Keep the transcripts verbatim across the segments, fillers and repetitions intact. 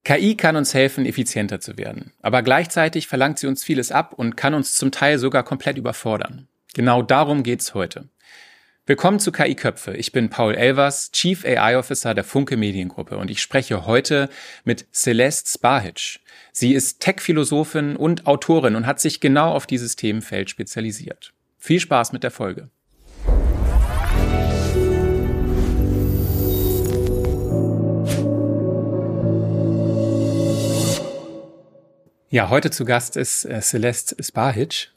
K I kann uns helfen, effizienter zu werden. Aber gleichzeitig verlangt sie uns vieles ab und kann uns zum Teil sogar komplett überfordern. Genau darum geht's heute. Willkommen zu K I-Köpfe. Ich bin Paul Elvers, Chief A I Officer der Funke Mediengruppe und ich spreche heute mit Celeste Spahic. Sie ist Tech-Philosophin und Autorin und hat sich genau auf dieses Themenfeld spezialisiert. Viel Spaß mit der Folge. Ja, heute zu Gast ist äh, Celeste Spahic.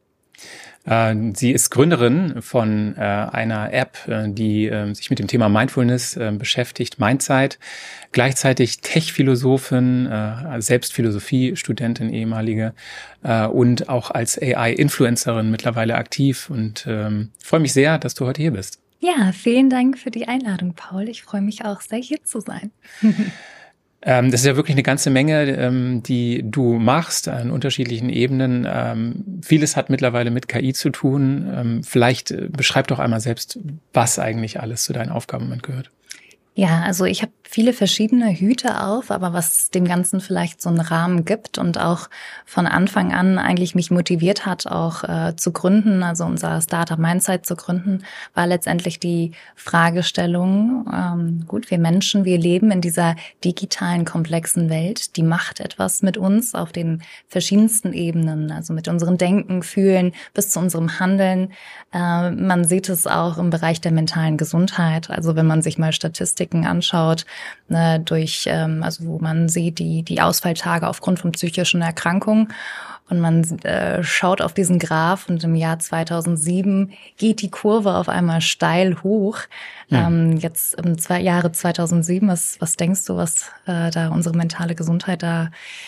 Äh, sie ist Gründerin von äh, einer App, äh, die äh, sich mit dem Thema Mindfulness äh, beschäftigt, Mindzeit. Gleichzeitig Tech-Philosophin, äh, selbst Philosophie-Studentin, ehemalige, äh, und auch als A I-Influencerin mittlerweile aktiv. Und ähm, freue mich sehr, dass du heute hier bist. Ja, vielen Dank für die Einladung, Paul. Ich freue mich auch sehr, hier zu sein. Ähm, das ist ja wirklich eine ganze Menge, ähm, die du machst an unterschiedlichen Ebenen. Ähm, vieles hat mittlerweile mit K I zu tun. Ähm, vielleicht äh, beschreib doch einmal selbst, was eigentlich alles zu deinen Aufgaben im Moment gehört. Ja, also ich habe viele verschiedene Hüte auf, aber was dem Ganzen vielleicht so einen Rahmen gibt und auch von Anfang an eigentlich mich motiviert hat, auch äh, zu gründen, also unser Startup Mindzeit zu gründen, war letztendlich die Fragestellung, ähm, gut, wir Menschen, wir leben in dieser digitalen, komplexen Welt, die macht etwas mit uns auf den verschiedensten Ebenen, also mit unserem Denken, Fühlen bis zu unserem Handeln. Äh, man sieht es auch im Bereich der mentalen Gesundheit, also wenn man sich mal Statistiken anschaut, ne, durch, ähm, also wo man sieht, die, die Ausfalltage aufgrund von psychischen Erkrankungen. Und man äh, schaut auf diesen Graph und im Jahr zweitausendsieben geht die Kurve auf einmal steil hoch. Ja. Ähm, jetzt im zwei, Jahre zweitausendsieben, was, was denkst du, was äh, da unsere mentale Gesundheit da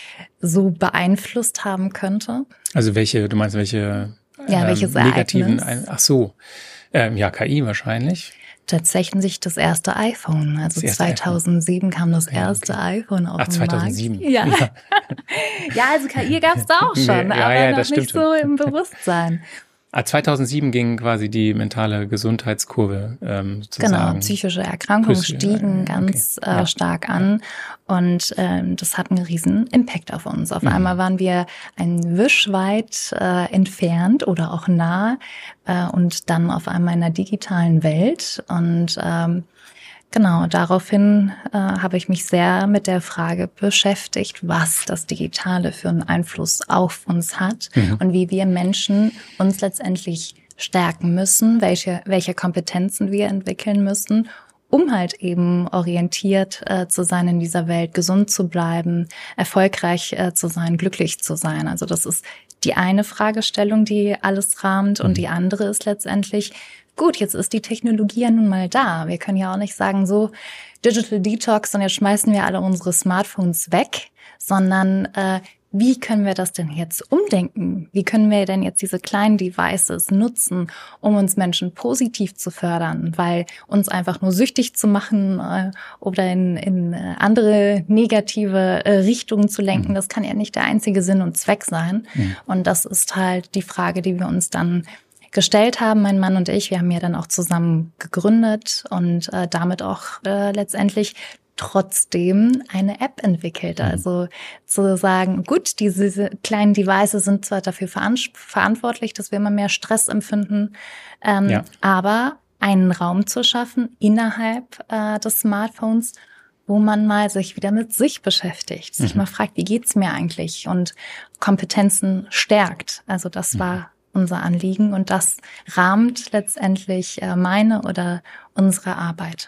so beeinflusst haben könnte? Also welche, du meinst welche ja, ähm, welches negativen, Ereignis? Ach so, ähm, ja, K I wahrscheinlich. Tatsächlich das erste iPhone. Also erste zweitausendsieben iPhone. Kam das erste ja, okay. iPhone auf Ach, den zweitausendsieben. Markt. Ja. Ja. Ja, also K I gab's da auch schon, ja, aber ja, noch das nicht stimmt so im Bewusstsein. zweitausendsieben ging quasi die mentale Gesundheitskurve ähm, sozusagen. Genau, psychische Erkrankungen Psych- stiegen okay. ganz äh, ja. stark an und ähm, das hat einen riesen Impact auf uns. Auf mhm. einmal waren wir ein Wisch weit äh, entfernt oder auch nah äh, und dann auf einmal in einer digitalen Welt und ähm, genau, daraufhin äh, habe ich mich sehr mit der Frage beschäftigt, was das Digitale für einen Einfluss auf uns hat mhm. und wie wir Menschen uns letztendlich stärken müssen, welche welche Kompetenzen wir entwickeln müssen, um halt eben orientiert äh, zu sein in dieser Welt, gesund zu bleiben, erfolgreich äh, zu sein, glücklich zu sein. Also das ist die eine Fragestellung, die alles rahmt mhm. und die andere ist letztendlich, gut, jetzt ist die Technologie ja nun mal da. Wir können ja auch nicht sagen, so Digital Detox und jetzt schmeißen wir alle unsere Smartphones weg, sondern äh, wie können wir das denn jetzt umdenken? Wie können wir denn jetzt diese kleinen Devices nutzen, um uns Menschen positiv zu fördern? Weil uns einfach nur süchtig zu machen äh, oder in, in andere negative äh, Richtungen zu lenken, mhm. das kann ja nicht der einzige Sinn und Zweck sein. Mhm. Und das ist halt die Frage, die wir uns dann gestellt haben, mein Mann und ich. Wir haben ja dann auch zusammen gegründet und äh, damit auch äh, letztendlich trotzdem eine App entwickelt. Mhm. Also zu sagen, gut, diese kleinen Devices sind zwar dafür verantwortlich, dass wir immer mehr Stress empfinden, ähm, ja. aber einen Raum zu schaffen innerhalb äh, des Smartphones, wo man mal sich wieder mit sich beschäftigt, sich mhm. mal fragt, wie geht's mir eigentlich und Kompetenzen stärkt. Also das mhm. war unser Anliegen und das rahmt letztendlich äh, meine oder unsere Arbeit.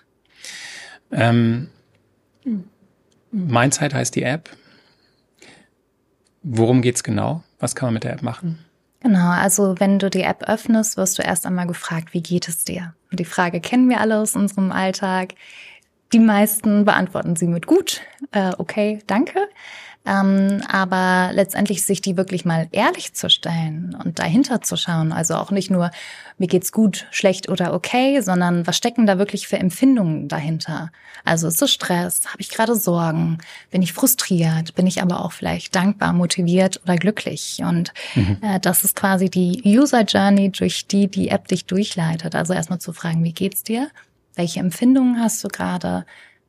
Ähm, Mindzeit heißt die App. Worum geht's genau? Was kann man mit der App machen? Genau, also wenn du die App öffnest, wirst du erst einmal gefragt, wie geht es dir? Und die Frage kennen wir alle aus unserem Alltag. Die meisten beantworten sie mit gut, äh, okay, danke. Ähm, aber letztendlich sich die wirklich mal ehrlich zu stellen und dahinter zu schauen, also auch nicht nur, mir geht's gut, schlecht oder okay, sondern was stecken da wirklich für Empfindungen dahinter? Also ist es Stress, habe ich gerade Sorgen, bin ich frustriert, bin ich aber auch vielleicht dankbar, motiviert oder glücklich? Und mhm. äh, das ist quasi die User Journey, durch die die App dich durchleitet. Also erstmal zu fragen, wie geht's dir? Welche Empfindungen hast du gerade?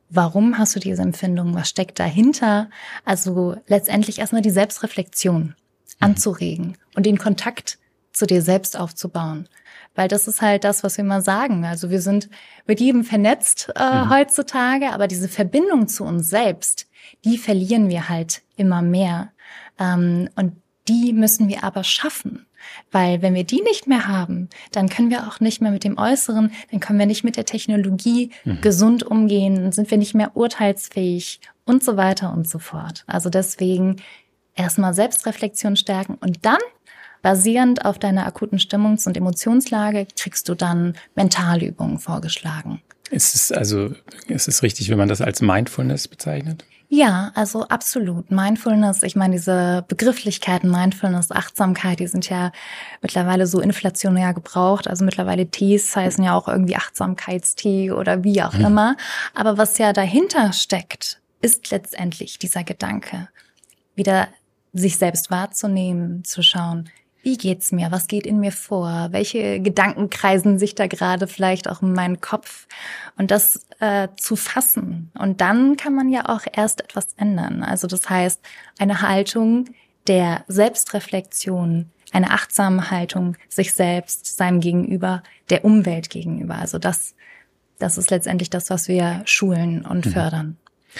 warum hast du diese Empfindung, was steckt dahinter? Also letztendlich erstmal die Selbstreflexion anzuregen und den Kontakt zu dir selbst aufzubauen. Weil das ist halt das, was wir immer sagen. Also wir sind mit jedem vernetzt äh, mhm. heutzutage, aber diese Verbindung zu uns selbst, die verlieren wir halt immer mehr. Ähm, und die müssen wir aber schaffen. Weil wenn wir die nicht mehr haben, dann können wir auch nicht mehr mit dem Äußeren, dann können wir nicht mit der Technologie mhm. gesund umgehen, dann sind wir nicht mehr urteilsfähig und so weiter und so fort. Also deswegen erstmal Selbstreflexion stärken und dann, basierend auf deiner akuten Stimmungs- und Emotionslage, kriegst du dann Mentalübungen vorgeschlagen. Ist es also, ist es richtig, wenn man das als Mindfulness bezeichnet? Ja, also absolut. Mindfulness, ich meine, diese Begrifflichkeiten, Mindfulness, Achtsamkeit, die sind ja mittlerweile so inflationär gebraucht. Also mittlerweile Tees heißen ja auch irgendwie Achtsamkeitstee oder wie auch hm. immer. Aber was ja dahinter steckt, ist letztendlich dieser Gedanke, wieder sich selbst wahrzunehmen, zu schauen, wie geht's mir? Was geht in mir vor? Welche Gedanken kreisen sich da gerade vielleicht auch in meinem Kopf? Und das äh, zu fassen. Und dann kann man ja auch erst etwas ändern. Also das heißt, eine Haltung der Selbstreflexion, eine achtsame Haltung sich selbst, seinem Gegenüber, der Umwelt gegenüber. Also das, das ist letztendlich das, was wir schulen und mhm. fördern.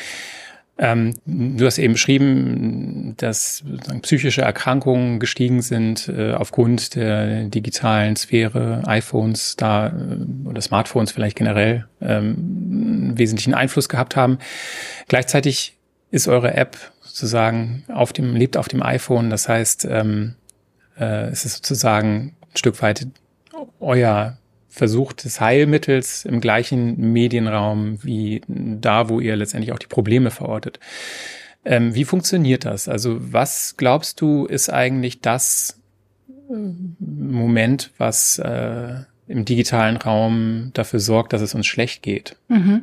Ähm, du hast eben beschrieben, dass sozusagen psychische Erkrankungen gestiegen sind äh, aufgrund der digitalen Sphäre, iPhones da äh, oder Smartphones vielleicht generell ähm, einen wesentlichen Einfluss gehabt haben. Gleichzeitig ist eure App sozusagen auf dem lebt auf dem iPhone. Das heißt, ähm, äh, es ist sozusagen ein Stück weit euer Versuch des Heilmittels im gleichen Medienraum wie da, wo ihr letztendlich auch die Probleme verortet. Ähm, wie funktioniert das? Also was glaubst du, ist eigentlich das Moment, was äh, im digitalen Raum dafür sorgt, dass es uns schlecht geht? Mhm.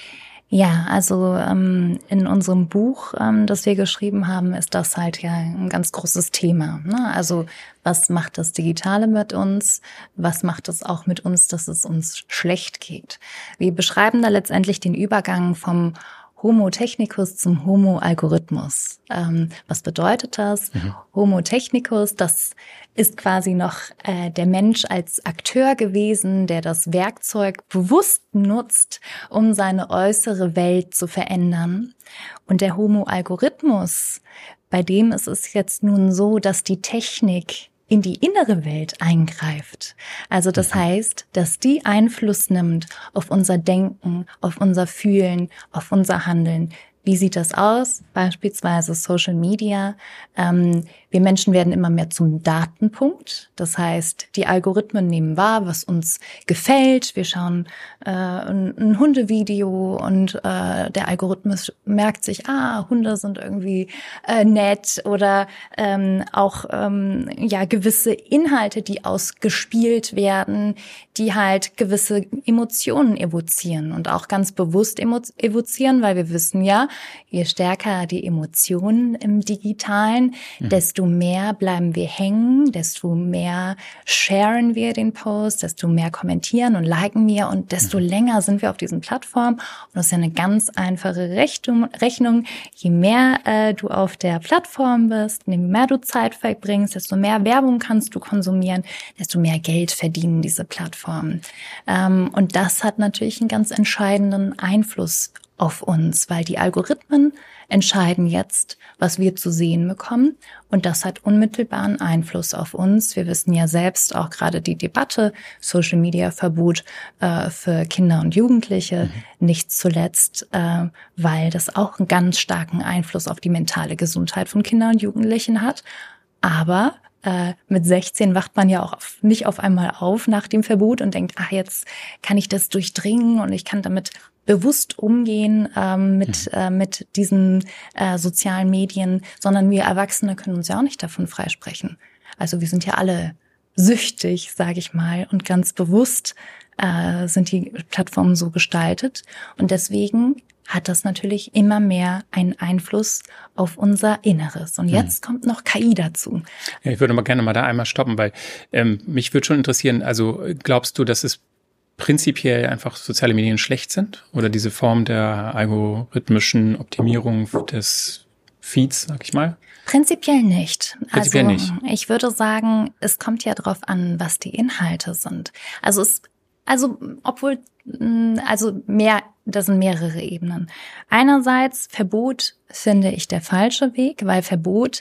Ja, also ähm, in unserem Buch, ähm, das wir geschrieben haben, ist das halt ja ein ganz großes Thema, ne? Also was macht das Digitale mit uns? Was macht es auch mit uns, dass es uns schlecht geht? Wir beschreiben da letztendlich den Übergang vom Homo technicus zum Homo Algorithmus. Ähm, was bedeutet das? Mhm. Homo technicus, das ist quasi noch äh, der Mensch als Akteur gewesen, der das Werkzeug bewusst nutzt, um seine äußere Welt zu verändern. Und der Homo Algorithmus, bei dem ist es jetzt nun so, dass die Technik in die innere Welt eingreift. Also das heißt, dass die Einfluss nimmt auf unser Denken, auf unser Fühlen, auf unser Handeln. Wie sieht das aus? Beispielsweise Social Media. Ähm, wir Menschen werden immer mehr zum Datenpunkt. Das heißt, die Algorithmen nehmen wahr, was uns gefällt. Wir schauen äh, ein, ein Hundevideo und äh, der Algorithmus merkt sich, ah, Hunde sind irgendwie äh, nett oder ähm, auch ähm, ja gewisse Inhalte, die ausgespielt werden, die halt gewisse Emotionen evozieren und auch ganz bewusst emo- evozieren, weil wir wissen ja, je stärker die Emotionen im Digitalen, mhm. desto mehr bleiben wir hängen, desto mehr sharen wir den Post, desto mehr kommentieren und liken wir und desto mhm. länger sind wir auf diesen Plattformen. Und das ist ja eine ganz einfache Rechnung. Rechnung. Je mehr äh, du auf der Plattform bist, je mehr du Zeit verbringst, desto mehr Werbung kannst du konsumieren, desto mehr Geld verdienen diese Plattformen. Ähm, und das hat natürlich einen ganz entscheidenden Einfluss auf uns, weil die Algorithmen entscheiden jetzt, was wir zu sehen bekommen und das hat unmittelbaren Einfluss auf uns. Wir wissen ja selbst auch gerade die Debatte, Social Media Verbot äh, für Kinder und Jugendliche, mhm. nicht zuletzt, äh, weil das auch einen ganz starken Einfluss auf die mentale Gesundheit von Kindern und Jugendlichen hat. Aber äh, mit sechzehn wacht man ja auch auf, nicht auf einmal auf nach dem Verbot und denkt, ach, jetzt kann ich das durchdringen und ich kann damit bewusst umgehen ähm, mit äh, mit diesen äh, sozialen Medien, sondern wir Erwachsene können uns ja auch nicht davon freisprechen. Also wir sind ja alle süchtig, sage ich mal, und ganz bewusst äh, sind die Plattformen so gestaltet und deswegen hat das natürlich immer mehr einen Einfluss auf unser Inneres. Und jetzt hm. kommt noch K I dazu. Ja, ich würde mal gerne mal da einmal stoppen, weil ähm, mich würde schon interessieren, also glaubst du, dass es prinzipiell einfach soziale Medien schlecht sind oder diese Form der algorithmischen Optimierung des Feeds, sag ich mal? Prinzipiell nicht. Prinzipiell also, nicht. Ich würde sagen, es kommt ja drauf an, was die Inhalte sind. Also es, also obwohl, also mehr, das sind mehrere Ebenen. Einerseits Verbot finde ich der falsche Weg, weil Verbot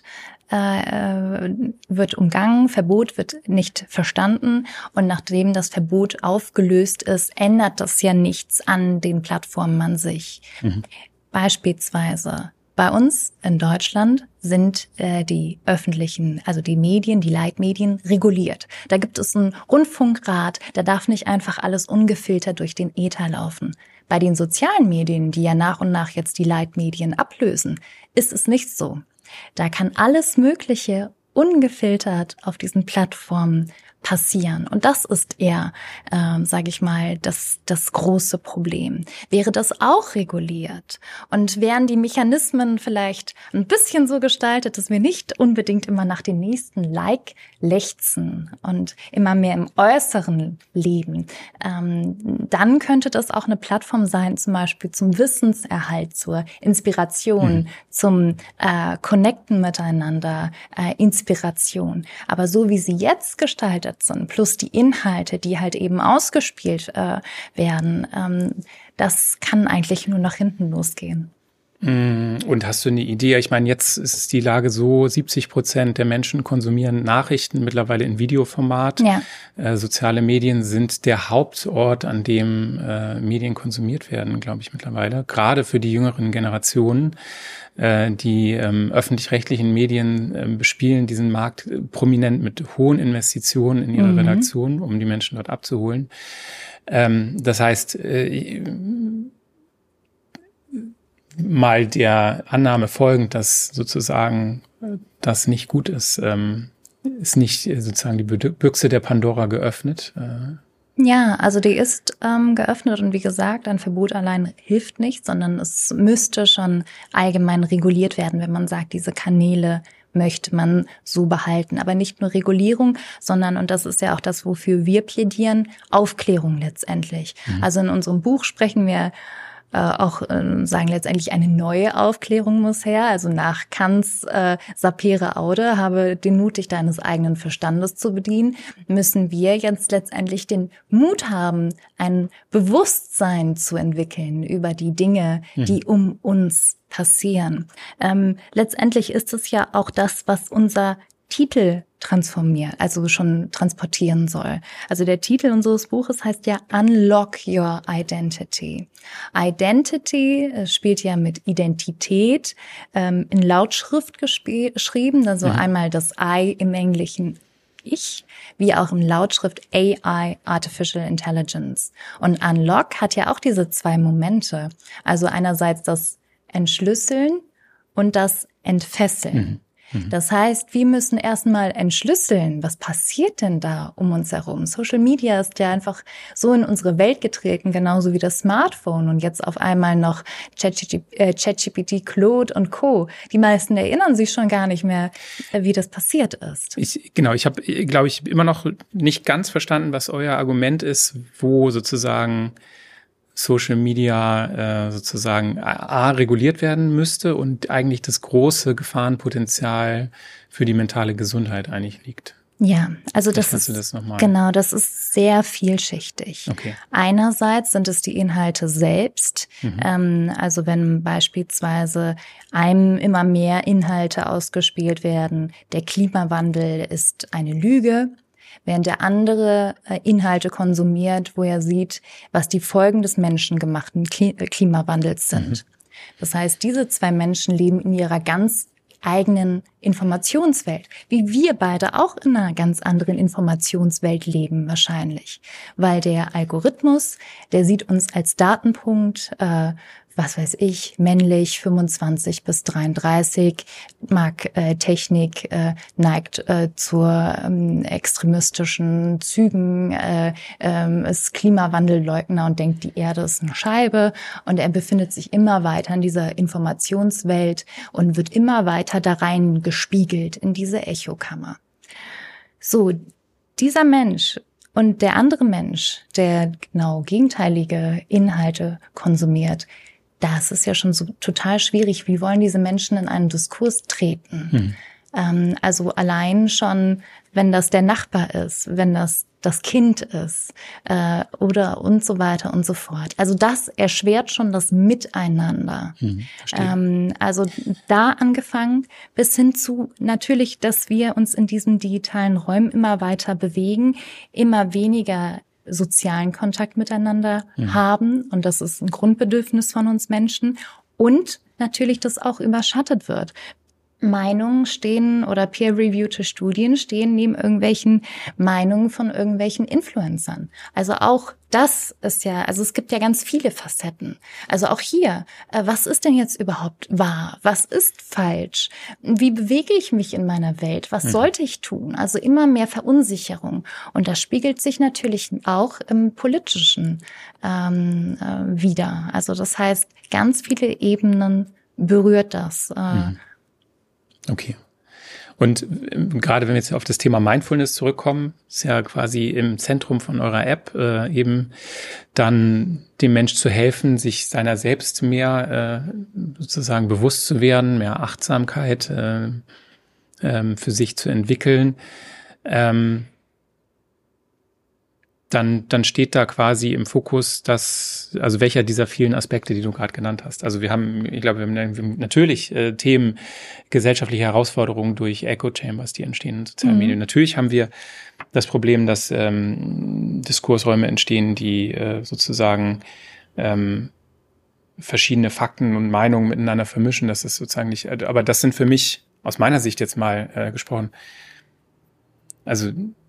äh, wird umgangen, Verbot wird nicht verstanden und nachdem das Verbot aufgelöst ist, ändert das ja nichts an den Plattformen an sich. Mhm. Beispielsweise bei uns in Deutschland sind äh, die öffentlichen, also die Medien, die Leitmedien reguliert. Da gibt es einen Rundfunkrat, da darf nicht einfach alles ungefiltert durch den Äther laufen. Bei den sozialen Medien, die ja nach und nach jetzt die Leitmedien ablösen, ist es nicht so. Da kann alles Mögliche ungefiltert auf diesen Plattformen passieren. Und das ist eher, ähm, sage ich mal, das, das große Problem. Wäre das auch reguliert und wären die Mechanismen vielleicht ein bisschen so gestaltet, dass wir nicht unbedingt immer nach dem nächsten Like lechzen und immer mehr im Äußeren leben, ähm, dann könnte das auch eine Plattform sein, zum Beispiel zum Wissenserhalt, zur Inspiration, mhm. zum äh, Connecten miteinander, äh, Inspiration. Aber so wie sie jetzt gestaltet sind, plus die Inhalte, die halt eben ausgespielt äh, werden, ähm, das kann eigentlich nur nach hinten losgehen. Und hast du eine Idee? Ich meine, jetzt ist die Lage so, siebzig Prozent der Menschen konsumieren Nachrichten mittlerweile in Videoformat. Ja. Äh, soziale Medien sind der Hauptort, an dem äh, Medien konsumiert werden, glaube ich, mittlerweile. Gerade für die jüngeren Generationen. Die ähm, öffentlich-rechtlichen Medien äh, bespielen diesen Markt äh, prominent mit hohen Investitionen in ihre mhm. Redaktion, um die Menschen dort abzuholen. Ähm, das heißt, äh, mal der Annahme folgend, dass sozusagen äh, das nicht gut ist, ähm, ist nicht äh, sozusagen die Büchse der Pandora geöffnet. Äh, Ja, also die ist ähm, geöffnet und wie gesagt, ein Verbot allein hilft nicht, sondern es müsste schon allgemein reguliert werden, wenn man sagt, diese Kanäle möchte man so behalten. Aber nicht nur Regulierung, sondern, und das ist ja auch das, wofür wir plädieren, Aufklärung letztendlich. Mhm. Also in unserem Buch sprechen wir äh, auch, äh, sagen letztendlich, eine neue Aufklärung muss her. Also nach Kants äh, Sapere Aude, habe den Mut, dich deines eigenen Verstandes zu bedienen, müssen wir jetzt letztendlich den Mut haben, ein Bewusstsein zu entwickeln über die Dinge, mhm. die um uns passieren. Ähm, letztendlich ist es ja auch das, was unser Titel transformiert, also schon transportieren soll. Also der Titel unseres Buches heißt ja Unlock Your Identity. Identity spielt ja mit Identität ähm, in Lautschrift geschrieben, also mhm. einmal das I im Englischen Ich, wie auch im Lautschrift A I, Artificial Intelligence. Und Unlock hat ja auch diese zwei Momente. Also einerseits das Entschlüsseln und das Entfesseln. Mhm. Das heißt, wir müssen erstmal entschlüsseln, was passiert denn da um uns herum? Social Media ist ja einfach so in unsere Welt getreten, genauso wie das Smartphone und jetzt auf einmal noch ChatGPT, Claude und Co. Die meisten erinnern sich schon gar nicht mehr, wie das passiert ist. Ich, genau, ich habe, glaube ich, immer noch nicht ganz verstanden, was euer Argument ist, wo sozusagen Social Media äh, sozusagen A, reguliert werden müsste und eigentlich das große Gefahrenpotenzial für die mentale Gesundheit eigentlich liegt. Ja, also das ist, das genau, das ist sehr vielschichtig. Okay. Einerseits sind es die Inhalte selbst, mhm. ähm, also wenn beispielsweise einem immer mehr Inhalte ausgespielt werden, der Klimawandel ist eine Lüge, während der andere Inhalte konsumiert, wo er sieht, was die Folgen des menschengemachten Klimawandels sind. Mhm. Das heißt, diese zwei Menschen leben in ihrer ganz eigenen Informationswelt, wie wir beide auch in einer ganz anderen Informationswelt leben wahrscheinlich. Weil der Algorithmus, der sieht uns als Datenpunkt, äh, was weiß ich, männlich, fünfundzwanzig bis dreiunddreißig, mag äh, Technik, äh, neigt äh, zur ähm, extremistischen Zügen, äh, äh, ist Klimawandelleugner und denkt, die Erde ist eine Scheibe. Und er befindet sich immer weiter in dieser Informationswelt und wird immer weiter da rein gespiegelt in diese Echokammer. So, dieser Mensch und der andere Mensch, der genau gegenteilige Inhalte konsumiert, das ist ja schon so total schwierig. Wie wollen diese Menschen in einen Diskurs treten? Hm. Ähm, also allein schon, wenn das der Nachbar ist, wenn das das Kind ist äh, oder und so weiter und so fort. Also das erschwert schon das Miteinander. Hm, ähm, also da angefangen bis hin zu natürlich, dass wir uns in diesen digitalen Räumen immer weiter bewegen, immer weniger sozialen Kontakt miteinander hm. haben. Und das ist ein Grundbedürfnis von uns Menschen. Und natürlich, dass auch überschattet wird. Meinungen stehen oder peer-reviewte Studien stehen neben irgendwelchen Meinungen von irgendwelchen Influencern. Also auch das ist ja, also es gibt ja ganz viele Facetten. Also auch hier, was ist denn jetzt überhaupt wahr? Was ist falsch? Wie bewege ich mich in meiner Welt? Was sollte ich tun? Also immer mehr Verunsicherung. Und das spiegelt sich natürlich auch im Politischen ähm, äh, wider. Also das heißt, ganz viele Ebenen berührt das. Äh, mhm. Okay. Und gerade wenn wir jetzt auf das Thema Mindfulness zurückkommen, ist ja quasi im Zentrum von eurer App äh, eben dann dem Mensch zu helfen, sich seiner selbst mehr äh, sozusagen bewusst zu werden, mehr Achtsamkeit äh, äh, für sich zu entwickeln. Ähm, dann dann steht da quasi im Fokus, dass, also welcher dieser vielen Aspekte, die du gerade genannt hast. Also wir haben, ich glaube, wir haben natürlich äh, Themen, gesellschaftliche Herausforderungen durch Echo Chambers, die entstehen in sozialen mhm. Medien. Natürlich haben wir das Problem, dass ähm, Diskursräume entstehen, die äh, sozusagen ähm, verschiedene Fakten und Meinungen miteinander vermischen. Das ist sozusagen nicht, aber das sind für mich, aus meiner Sicht jetzt mal äh, gesprochen, also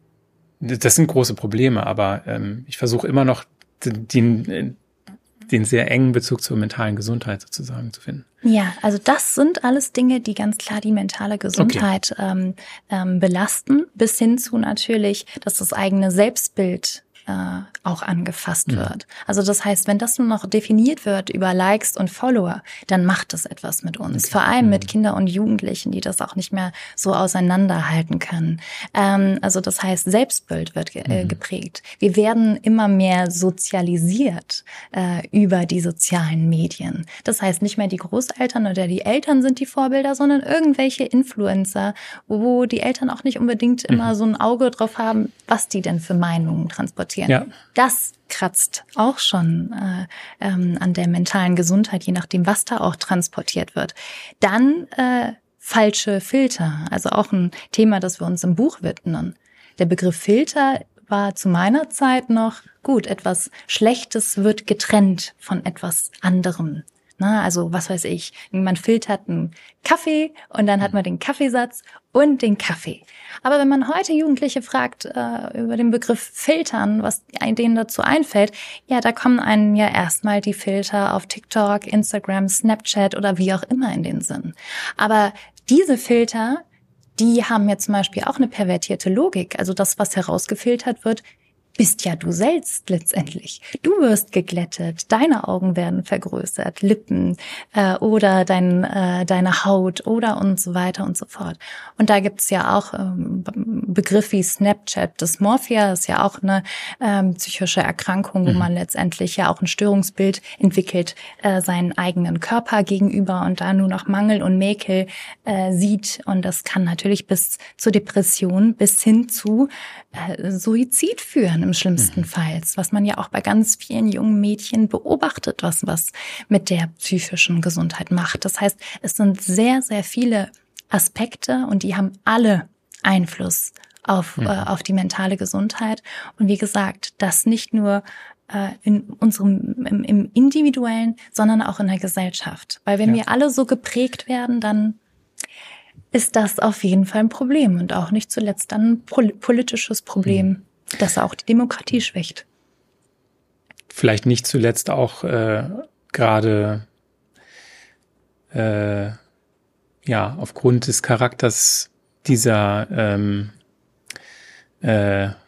das sind große Probleme, aber ähm, ich versuche immer noch den, den sehr engen Bezug zur mentalen Gesundheit sozusagen zu finden. Ja, also das sind alles Dinge, die ganz klar die mentale Gesundheit okay. ähm, ähm, belasten, bis hin zu natürlich, dass das eigene Selbstbild äh, auch angefasst mhm. wird. Also das heißt, wenn das nur noch definiert wird über Likes und Follower, dann macht das etwas mit uns. Okay. Vor allem mhm. mit Kindern und Jugendlichen, die das auch nicht mehr so auseinanderhalten können. Ähm, also das heißt, Selbstbild wird ge- mhm. äh, geprägt. Wir werden immer mehr sozialisiert äh, über die sozialen Medien. Das heißt, nicht mehr die Großeltern oder die Eltern sind die Vorbilder, sondern irgendwelche Influencer, wo die Eltern auch nicht unbedingt mhm. immer so ein Auge drauf haben, was die denn für Meinungen transportieren. Ja. Das kratzt auch schon äh, ähm, an der mentalen Gesundheit, je nachdem, was da auch transportiert wird. Dann äh, falsche Filter, also auch ein Thema, das wir uns im Buch widmen. Der Begriff Filter war zu meiner Zeit noch gut. Etwas Schlechtes wird getrennt von etwas anderem. Na, also was weiß ich, man filtert einen Kaffee und dann hat man den Kaffeesatz und den Kaffee. Aber wenn man heute Jugendliche fragt äh, über den Begriff Filtern, was denen dazu einfällt, ja, da kommen einem ja erstmal die Filter auf TikTok, Instagram, Snapchat oder wie auch immer in den Sinn. Aber diese Filter, die haben ja zum Beispiel auch eine pervertierte Logik. Also das, was herausgefiltert wird, bist ja du selbst letztendlich. Du wirst geglättet, deine Augen werden vergrößert, Lippen äh, oder dein, äh, deine Haut oder und so weiter und so fort. Und da gibt's ja auch ähm, Begriff wie Snapchat Dysmorphia, ist ja auch eine ähm, psychische Erkrankung, wo mhm. man letztendlich ja auch ein Störungsbild entwickelt, äh, seinen eigenen Körper gegenüber und da nur noch Mangel und Mäkel äh, sieht. Und das kann natürlich bis zur Depression, bis hin zu äh, Suizid führen. Im schlimmsten mhm. Fall, was man ja auch bei ganz vielen jungen Mädchen beobachtet, was was mit der psychischen Gesundheit macht. Das heißt, es sind sehr, sehr viele Aspekte und die haben alle Einfluss auf, mhm. äh, auf die mentale Gesundheit. Und wie gesagt, das nicht nur äh, in unserem im, im Individuellen, sondern auch in der Gesellschaft. Weil wenn ja. wir alle so geprägt werden, dann ist das auf jeden Fall ein Problem und auch nicht zuletzt dann ein pol- politisches Problem. Mhm. Das auch die Demokratie schwächt. Vielleicht nicht zuletzt auch äh, gerade äh, ja aufgrund des Charakters dieser ähm, äh, ja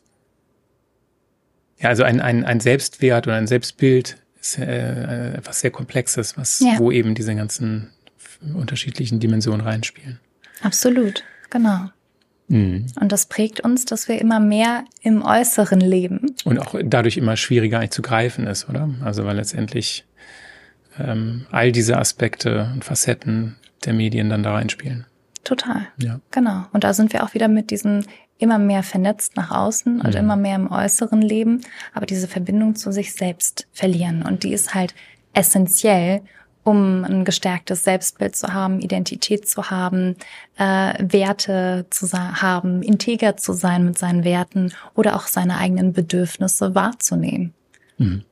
also ein, ein, ein Selbstwert oder ein Selbstbild ist äh, etwas sehr Komplexes, was ja. wo eben diese ganzen unterschiedlichen Dimensionen reinspielen. Absolut, genau. Mhm. Und das prägt uns, dass wir immer mehr im Äußeren leben. Und auch dadurch immer schwieriger eigentlich zu greifen ist, oder? Also weil letztendlich ähm, all diese Aspekte und Facetten der Medien dann da reinspielen. Total, ja. Genau. Und da sind wir auch wieder mit diesen immer mehr vernetzt nach außen und mhm. immer mehr im äußeren Leben, aber diese Verbindung zu sich selbst verlieren. Und die ist halt essentiell, um ein gestärktes Selbstbild zu haben, Identität zu haben, äh, Werte zu sa- haben, integer zu sein mit seinen Werten oder auch seine eigenen Bedürfnisse wahrzunehmen. Mhm.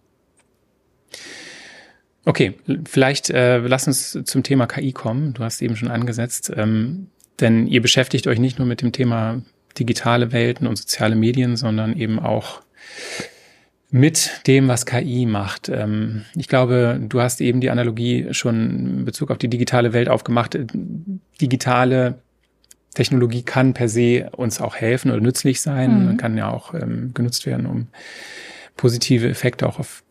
Okay, vielleicht äh, lass uns zum Thema K I kommen. Du hast eben schon angesetzt, ähm, denn ihr beschäftigt euch nicht nur mit dem Thema digitale Welten und soziale Medien, sondern eben auch mit dem, was K I macht. Ähm, ich glaube, du hast eben die Analogie schon in Bezug auf die digitale Welt aufgemacht. Digitale Technologie kann per se uns auch helfen oder nützlich sein. Mhm. Kann ja auch ähm, genutzt werden, um positive Effekte auch auf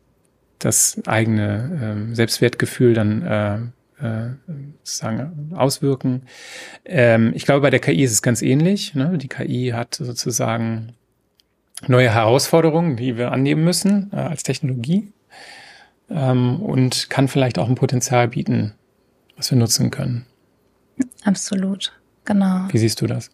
das eigene äh, Selbstwertgefühl dann äh, äh, sozusagen auswirken. Ähm, ich glaube, bei der K I ist es ganz ähnlich. Ne? Die K I hat sozusagen neue Herausforderungen, die wir annehmen müssen äh, als Technologie ähm, und kann vielleicht auch ein Potenzial bieten, was wir nutzen können. Absolut, genau. Wie siehst du das?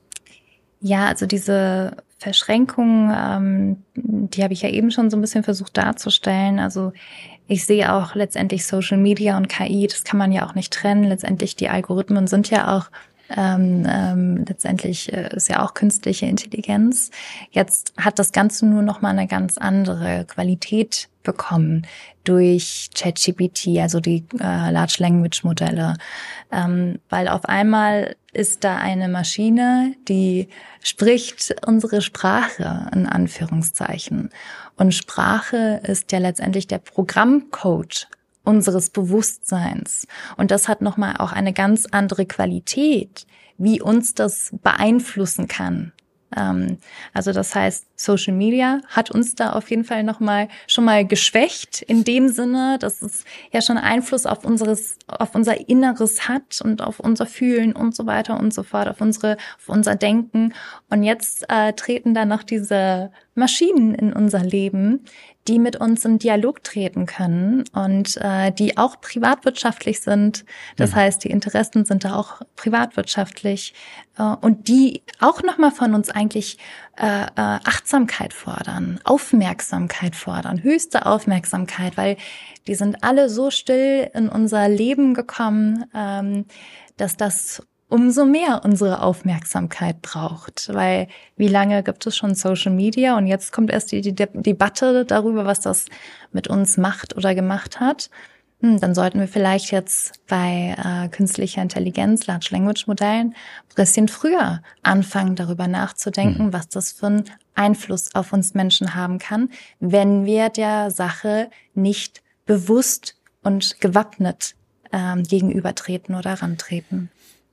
Ja, also diese Verschränkung, ähm, die habe ich ja eben schon so ein bisschen versucht darzustellen. Also ich sehe auch letztendlich Social Media und K I, das kann man ja auch nicht trennen. Letztendlich die Algorithmen sind ja auch Ähm, ähm, letztendlich äh, ist ja auch künstliche Intelligenz. Jetzt hat das Ganze nur noch mal eine ganz andere Qualität bekommen durch ChatGPT, also die äh, Large Language Modelle, ähm, weil auf einmal ist da eine Maschine, die spricht unsere Sprache in Anführungszeichen. Und Sprache ist ja letztendlich der Programmcode unseres Bewusstseins. Und das hat nochmal auch eine ganz andere Qualität, wie uns das beeinflussen kann. Ähm, also das heißt, Social Media hat uns da auf jeden Fall nochmal schon mal geschwächt, in dem Sinne, dass es ja schon Einfluss auf unseres, auf unser Inneres hat und auf unser Fühlen und so weiter und so fort, auf unsere, auf unser Denken. Und jetzt äh, treten da noch diese Maschinen in unser Leben, die mit uns in Dialog treten können und äh, die auch privatwirtschaftlich sind. Das mhm. heißt, die Interessen sind da auch privatwirtschaftlich äh, und die auch nochmal von uns eigentlich äh, äh, Achtsamkeit fordern, Aufmerksamkeit fordern, höchste Aufmerksamkeit, weil die sind alle so still in unser Leben gekommen, ähm, dass das umso mehr unsere Aufmerksamkeit braucht. Weil wie lange gibt es schon Social Media? Und jetzt kommt erst die, die De- Debatte darüber, was das mit uns macht oder gemacht hat. Hm, dann sollten wir vielleicht jetzt bei äh, künstlicher Intelligenz, Large Language Modellen, ein bisschen früher anfangen, darüber nachzudenken, mhm. was das für einen Einfluss auf uns Menschen haben kann, wenn wir der Sache nicht bewusst und gewappnet ähm, gegenübertreten oder rantreten.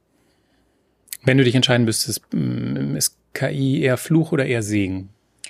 Wenn du dich entscheiden müsstest, ist K I eher Fluch oder eher Segen?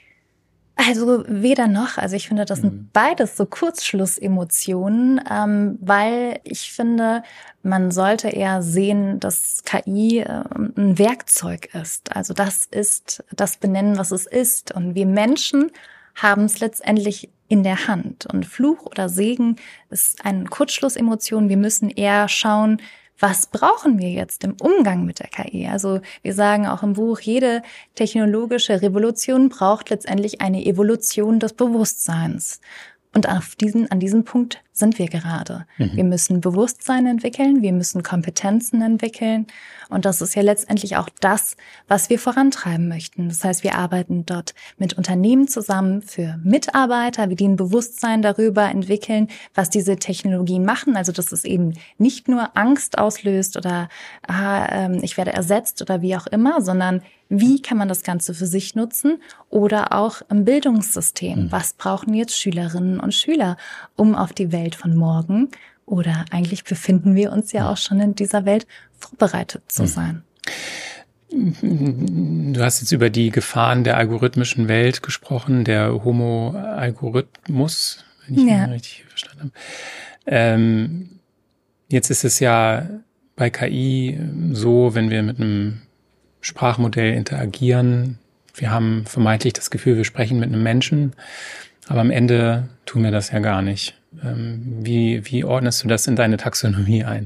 Also weder noch. Also ich finde, das sind mhm. beides so Kurzschlussemotionen, ähm, weil ich finde, man sollte eher sehen, dass K I äh, ein Werkzeug ist. Also das ist das Benennen, was es ist. Und wir Menschen haben es letztendlich in der Hand. Und Fluch oder Segen ist eine Kurzschlussemotion. Wir müssen eher schauen, was brauchen wir jetzt im Umgang mit der K I? Also wir sagen auch im Buch, jede technologische Revolution braucht letztendlich eine Evolution des Bewusstseins. Und auf diesen, an diesem Punkt sind wir gerade. Mhm. Wir müssen Bewusstsein entwickeln, wir müssen Kompetenzen entwickeln. Und das ist ja letztendlich auch das, was wir vorantreiben möchten. Das heißt, wir arbeiten dort mit Unternehmen zusammen für Mitarbeiter, wie die ein Bewusstsein darüber entwickeln, was diese Technologien machen. Also dass es eben nicht nur Angst auslöst oder ah, ähm, ich werde ersetzt oder wie auch immer, sondern wie kann man das Ganze für sich nutzen oder auch im Bildungssystem. Mhm. Was brauchen jetzt Schülerinnen und Schüler, um auf die Welt von morgen oder eigentlich befinden wir uns ja auch schon in dieser Welt vorbereitet zu sein. Du hast jetzt über die Gefahren der algorithmischen Welt gesprochen, der Homo-Algorithmus, wenn ich ja. ihn richtig verstanden habe. Ähm, jetzt ist es ja bei K I so, wenn wir mit einem Sprachmodell interagieren. Wir haben vermeintlich das Gefühl, wir sprechen mit einem Menschen, aber am Ende tun wir das ja gar nicht. Ähm, wie, wie ordnest du das in deine Taxonomie ein?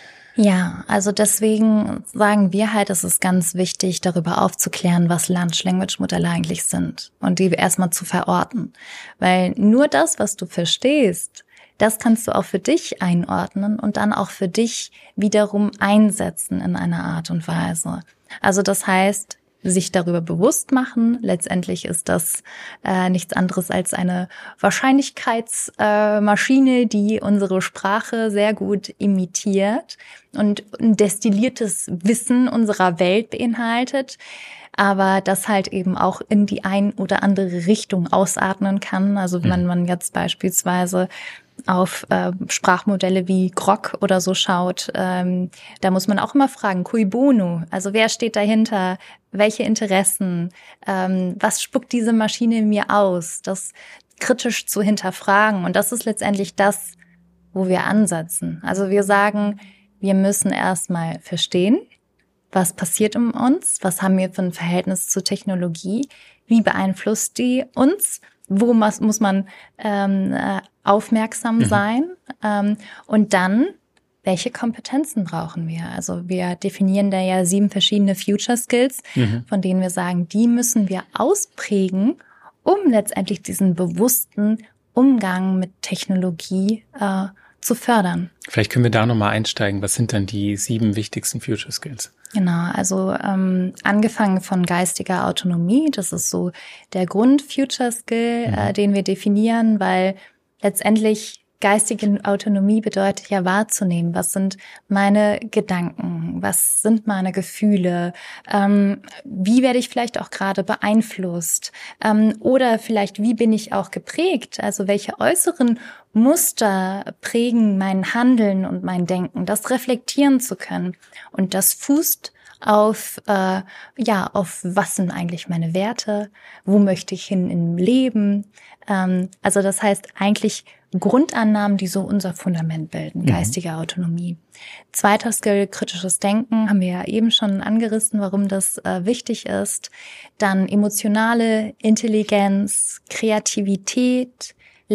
Ja, also deswegen sagen wir halt, es ist ganz wichtig, darüber aufzuklären, was Large-Language-Modelle eigentlich sind und die erstmal zu verorten. Weil nur das, was du verstehst, das kannst du auch für dich einordnen und dann auch für dich wiederum einsetzen in einer Art und Weise. Also das heißt, sich darüber bewusst machen. Letztendlich ist das äh, nichts anderes als eine Wahrscheinlichkeitsmaschine, äh, die unsere Sprache sehr gut imitiert und ein destilliertes Wissen unserer Welt beinhaltet, aber das halt eben auch in die ein oder andere Richtung ausatmen kann. Also wenn man jetzt beispielsweise auf äh, Sprachmodelle wie Grok oder so schaut, ähm, da muss man auch immer fragen, cui bono, also wer steht dahinter, welche Interessen, ähm, was spuckt diese Maschine mir aus, das kritisch zu hinterfragen. Und das ist letztendlich das, wo wir ansetzen. Also wir sagen, wir müssen erstmal verstehen, was passiert um uns, was haben wir für ein Verhältnis zur Technologie, wie beeinflusst die uns, wo muss, muss man ähm, äh, aufmerksam sein, mhm. ähm, und dann, welche Kompetenzen brauchen wir? Also wir definieren da ja sieben verschiedene Future Skills, mhm. von denen wir sagen, die müssen wir ausprägen, um letztendlich diesen bewussten Umgang mit Technologie äh, zu fördern. Vielleicht können wir da nochmal einsteigen. Was sind dann die sieben wichtigsten Future Skills? Genau, also ähm, angefangen von geistiger Autonomie, das ist so der Grund-Future-Skill, mhm. äh, den wir definieren, weil letztendlich geistige Autonomie bedeutet ja wahrzunehmen, was sind meine Gedanken, was sind meine Gefühle, ähm, wie werde ich vielleicht auch gerade beeinflusst, ähm, oder vielleicht wie bin ich auch geprägt, also welche äußeren Muster prägen mein Handeln und mein Denken, das reflektieren zu können. Und das fußt auf, äh, ja, auf was sind eigentlich meine Werte, wo möchte ich hin im Leben. Ähm, also das heißt eigentlich Grundannahmen, die so unser Fundament bilden, geistige mhm. Autonomie. Zweiter Skill, kritisches Denken, haben wir ja eben schon angerissen, warum das äh, wichtig ist. Dann emotionale Intelligenz, Kreativität,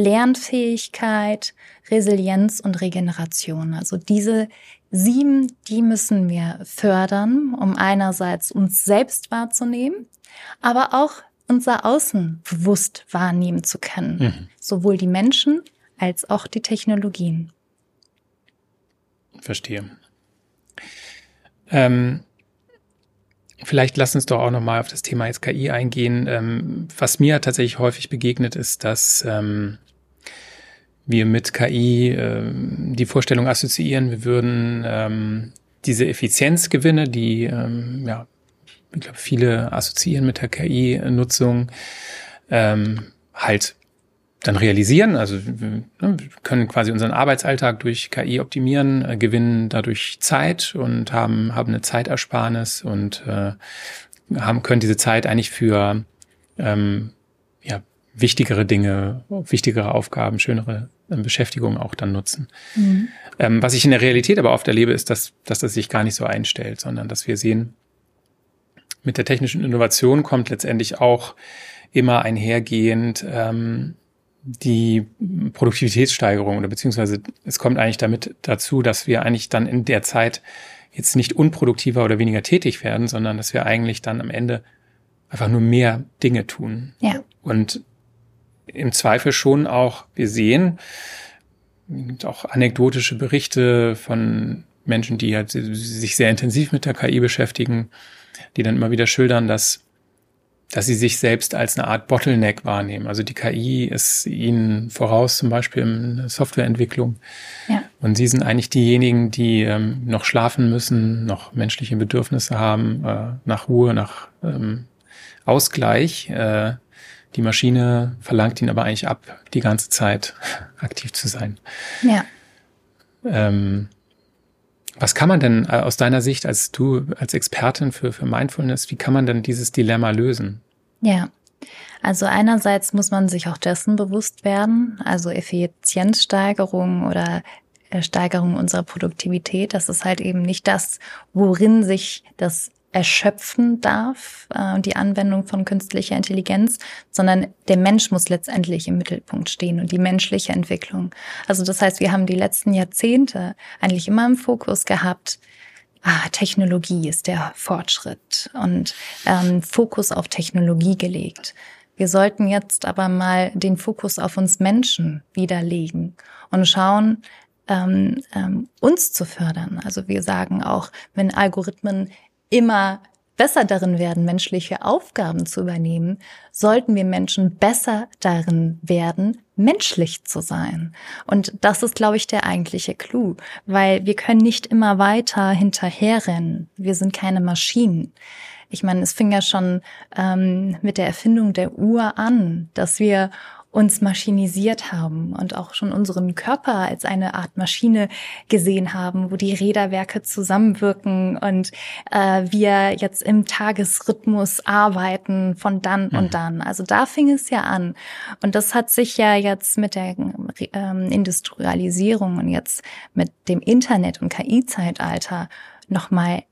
Lernfähigkeit, Resilienz und Regeneration. Also diese sieben, die müssen wir fördern, um einerseits uns selbst wahrzunehmen, aber auch unser Außen bewusst wahrnehmen zu können. Mhm. Sowohl die Menschen als auch die Technologien. Verstehe. Ähm, vielleicht lass uns doch auch nochmal auf das Thema jetzt K I eingehen. Ähm, was mir tatsächlich häufig begegnet ist, dass ähm, wir mit K I ähm, die Vorstellung assoziieren, wir würden ähm, diese Effizienzgewinne, die ähm, ja, ich glaube, viele assoziieren mit der K I-Nutzung, ähm, halt dann realisieren. Also wir können quasi unseren Arbeitsalltag durch K I optimieren, äh, gewinnen dadurch Zeit und haben haben eine Zeitersparnis und äh, haben können diese Zeit eigentlich für ähm, ja wichtigere Dinge, wichtigere Aufgaben, schönere äh, Beschäftigungen auch dann nutzen. Mhm. Ähm, was ich in der Realität aber oft erlebe, ist, dass dass das sich gar nicht so einstellt, sondern dass wir sehen, mit der technischen Innovation kommt letztendlich auch immer einhergehend ähm, die Produktivitätssteigerung oder beziehungsweise es kommt eigentlich damit dazu, dass wir eigentlich dann in der Zeit jetzt nicht unproduktiver oder weniger tätig werden, sondern dass wir eigentlich dann am Ende einfach nur mehr Dinge tun. Ja. Und im Zweifel schon auch, wir sehen, es gibt auch anekdotische Berichte von Menschen, die halt sich sehr intensiv mit der K I beschäftigen, die dann immer wieder schildern, dass dass sie sich selbst als eine Art Bottleneck wahrnehmen. Also die K I ist ihnen voraus, zum Beispiel in der Softwareentwicklung. Ja. Und sie sind eigentlich diejenigen, die ähm, noch schlafen müssen, noch menschliche Bedürfnisse haben, äh, nach Ruhe, nach ähm, Ausgleich. Äh, die Maschine verlangt ihnen aber eigentlich ab, die ganze Zeit aktiv zu sein. Ja. Ähm, Was kann man denn aus deiner Sicht, als du als Expertin für, für Mindfulness, wie kann man denn dieses Dilemma lösen? Ja, also einerseits muss man sich auch dessen bewusst werden, also Effizienzsteigerung oder Steigerung unserer Produktivität, das ist halt eben nicht das, worin sich das erschöpfen darf, äh, die Anwendung von künstlicher Intelligenz, sondern der Mensch muss letztendlich im Mittelpunkt stehen und die menschliche Entwicklung. Also das heißt, wir haben die letzten Jahrzehnte eigentlich immer im Fokus gehabt, ah, Technologie ist der Fortschritt und ähm, Fokus auf Technologie gelegt. Wir sollten jetzt aber mal den Fokus auf uns Menschen wiederlegen und schauen, ähm, ähm, uns zu fördern. Also wir sagen auch, wenn Algorithmen immer besser darin werden, menschliche Aufgaben zu übernehmen, sollten wir Menschen besser darin werden, menschlich zu sein. Und das ist, glaube ich, der eigentliche Clou, weil wir können nicht immer weiter hinterherrennen. Wir sind keine Maschinen. Ich meine, es fing ja schon ähm, mit der Erfindung der Uhr an, dass wir uns maschinisiert haben und auch schon unseren Körper als eine Art Maschine gesehen haben, wo die Räderwerke zusammenwirken und äh, wir jetzt im Tagesrhythmus arbeiten von dann mhm. und dann. Also da fing es ja an. Und das hat sich ja jetzt mit der ähm, Industrialisierung und jetzt mit dem Internet und K I-Zeitalter nochmal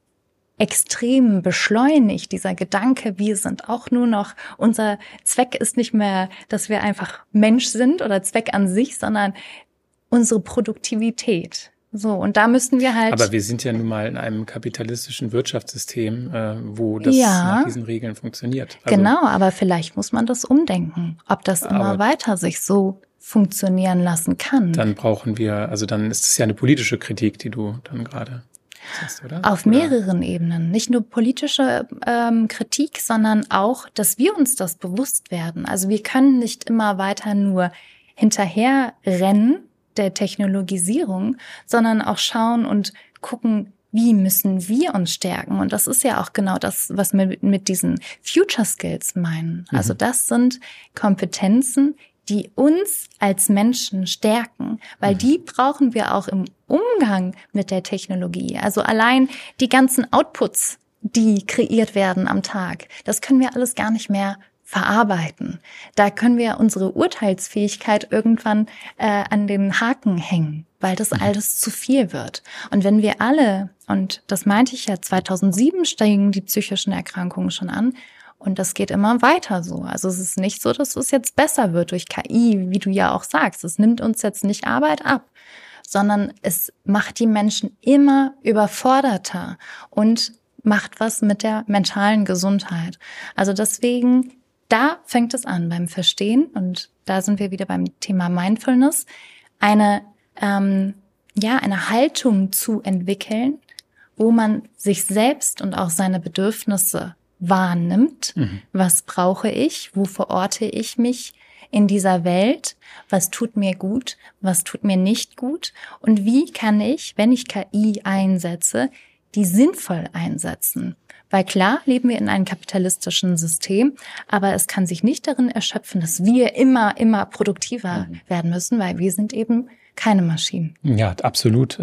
extrem beschleunigt, dieser Gedanke, wir sind auch nur noch, unser Zweck ist nicht mehr, dass wir einfach Mensch sind oder Zweck an sich, sondern unsere Produktivität. So, und da müssten wir halt... Aber wir sind ja nun mal in einem kapitalistischen Wirtschaftssystem, äh, wo das ja, nach diesen Regeln funktioniert. Also, genau, aber vielleicht muss man das umdenken, ob das immer weiter sich so funktionieren lassen kann. Dann brauchen wir, also dann ist es ja eine politische Kritik, die du dann gerade... Oder? Auf mehreren oder? Ebenen. Nicht nur politische ähm, Kritik, sondern auch, dass wir uns das bewusst werden. Also wir können nicht immer weiter nur hinterherrennen der Technologisierung, sondern auch schauen und gucken, wie müssen wir uns stärken. Und das ist ja auch genau das, was wir mit diesen Future Skills meinen. Mhm. Also das sind Kompetenzen, die uns als Menschen stärken, weil die brauchen wir auch im Umgang mit der Technologie. Also allein die ganzen Outputs, die kreiert werden am Tag, das können wir alles gar nicht mehr verarbeiten. Da können wir unsere Urteilsfähigkeit irgendwann äh, an den Haken hängen, weil das alles zu viel wird. Und wenn wir alle, und das meinte ich ja, zweitausendsieben steigen die psychischen Erkrankungen schon an, und das geht immer weiter so. Also es ist nicht so, dass es jetzt besser wird durch K I, wie du ja auch sagst. Es nimmt uns jetzt nicht Arbeit ab, sondern es macht die Menschen immer überforderter und macht was mit der mentalen Gesundheit. Also deswegen, da fängt es an beim Verstehen. Und da sind wir wieder beim Thema Mindfulness. Eine, ähm, ja, eine Haltung zu entwickeln, wo man sich selbst und auch seine Bedürfnisse wahrnimmt, mhm. was brauche ich, wo verorte ich mich in dieser Welt, was tut mir gut, was tut mir nicht gut und wie kann ich, wenn ich K I einsetze, die sinnvoll einsetzen. Weil klar leben wir in einem kapitalistischen System, aber es kann sich nicht darin erschöpfen, dass wir immer, immer produktiver mhm. werden müssen, weil wir sind eben keine Maschinen. Ja, absolut.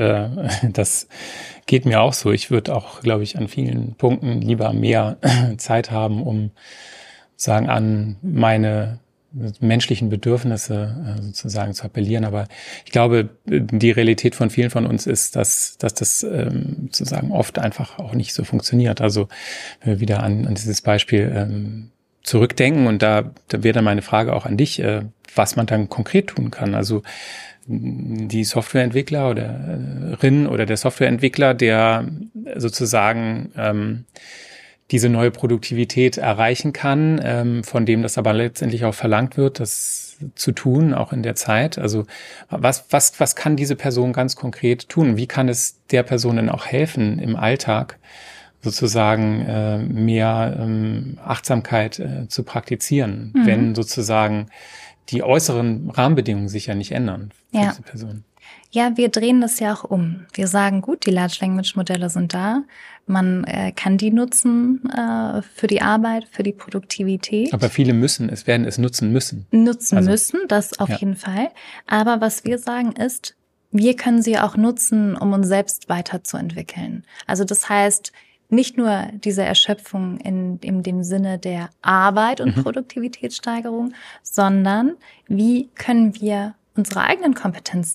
Das geht mir auch so. Ich würde auch, glaube ich, an vielen Punkten lieber mehr Zeit haben, um sagen an meine menschlichen Bedürfnisse sozusagen zu appellieren. Aber ich glaube, die Realität von vielen von uns ist, dass, dass das ähm, sozusagen oft einfach auch nicht so funktioniert. Also wenn wir wieder an, an dieses Beispiel ähm, zurückdenken und da, da wäre dann meine Frage auch an dich, äh, was man dann konkret tun kann. Also die Softwareentwickler oder Rin oder der Softwareentwickler, der sozusagen ähm, diese neue Produktivität erreichen kann, ähm, von dem das aber letztendlich auch verlangt wird, das zu tun, auch in der Zeit. Also was was was kann diese Person ganz konkret tun? Wie kann es der Person denn auch helfen, im Alltag sozusagen äh, mehr ähm, Achtsamkeit äh, zu praktizieren, mhm. wenn sozusagen die äußeren Rahmenbedingungen sich ja nicht ändern für ja. diese Person. Ja, wir drehen das ja auch um. Wir sagen, gut, die Large Language Modelle sind da. Man äh, kann die nutzen äh, für die Arbeit, für die Produktivität. Aber viele müssen, es werden es nutzen müssen. Nutzen also, müssen, das auf ja. jeden Fall. Aber was wir sagen ist, wir können sie auch nutzen, um uns selbst weiterzuentwickeln. Also das heißt, nicht nur diese Erschöpfung in, in dem Sinne der Arbeit und mhm. Produktivitätssteigerung, sondern wie können wir unsere eigenen Kompetenzen